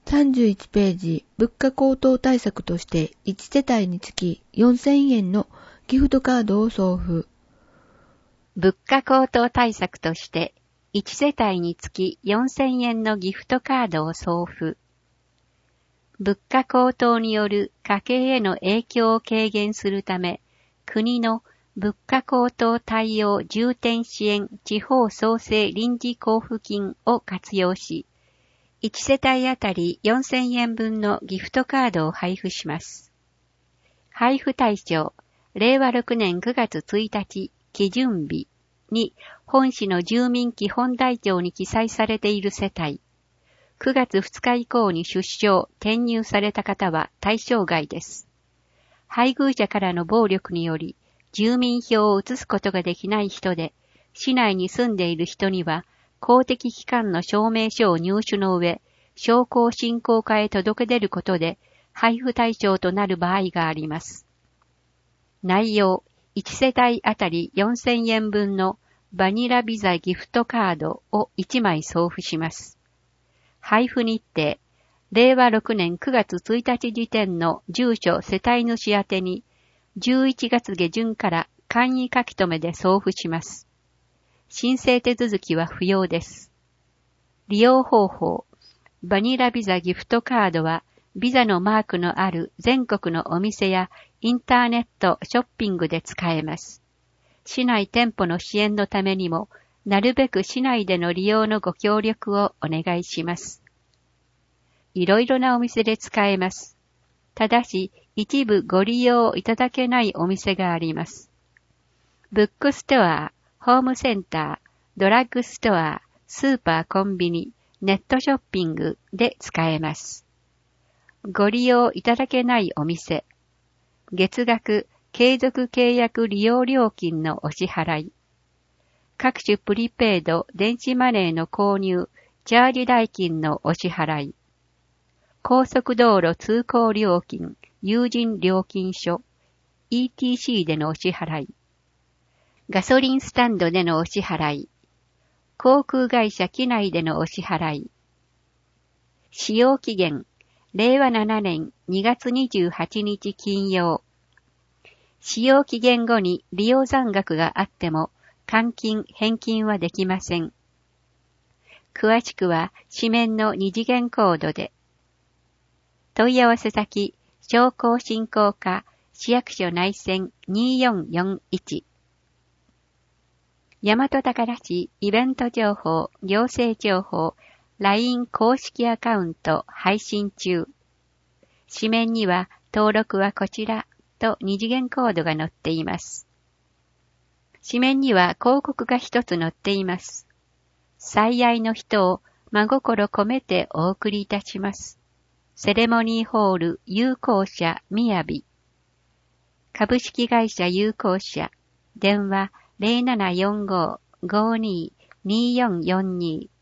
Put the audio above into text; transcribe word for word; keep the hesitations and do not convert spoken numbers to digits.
さんじゅういちページ、物価高騰対策としていち世帯につきよんせんえんのギフトカードを送付。 物価高騰対策としていち世帯につきよんせんえんのギフトカードを送付。物価高騰による家計への影響を軽減するため、国の物価高騰対応重点支援地方創生臨時交付金を活用し、いち世帯あたりよんせんえん分のギフトカードを配布します。配布対象、れいわろくねんくがつついたち基準日に本市の住民基本台帳に記載されている世帯、くがつふつか以降に出生、転入された方は対象外です。配偶者からの暴力により、住民票を移すことができない人で、市内に住んでいる人には、公的機関の証明書を入手の上、商工振興課へ届け出ることで、配布対象となる場合があります。内容、いち世帯あたりよんせんえん分のバニラビザギフトカードをいちまい送付します。配布日程、れいわろくねんくがつついたち時点の住所世帯主宛てに、じゅういちがつ下旬から簡易書き留めで送付します。申請手続きは不要です。利用方法、バニラビザギフトカードは、ビザのマークのある全国のお店やインターネット、ショッピングで使えます。市内店舗の支援のためにも、なるべく市内での利用のご協力をお願いします。いろいろなお店で使えます。ただし、一部ご利用いただけないお店があります。ブックストア、ホームセンター、ドラッグストア、スーパーコンビニ、ネットショッピングで使えます。ご利用いただけないお店、月額継続契約利用料金のお支払い、各種プリペイド、電子マネーの購入、チャージ代金のお支払い、高速道路通行料金、有人料金所、イーティーシー でのお支払い、ガソリンスタンドでのお支払い、航空会社機内でのお支払い、使用期限、れいわななねんにがつにじゅうはちにち金曜。使用期限後に利用残額があっても、換金・返金はできません。詳しくは紙面の二次元コードで。問い合わせ先、商工振興課、市役所内線によんよんいち。大和宝市イベント情報、行政情報、ライン 公式アカウント配信中。紙面には登録はこちらと二次元コードが載っています。紙面には広告が一つ載っています。最愛の人を真心込めてお送りいたします。セレモニーホール有効者みやび。株式会社有効者。電話 ゼロななよんご ごにー にーよんよんにー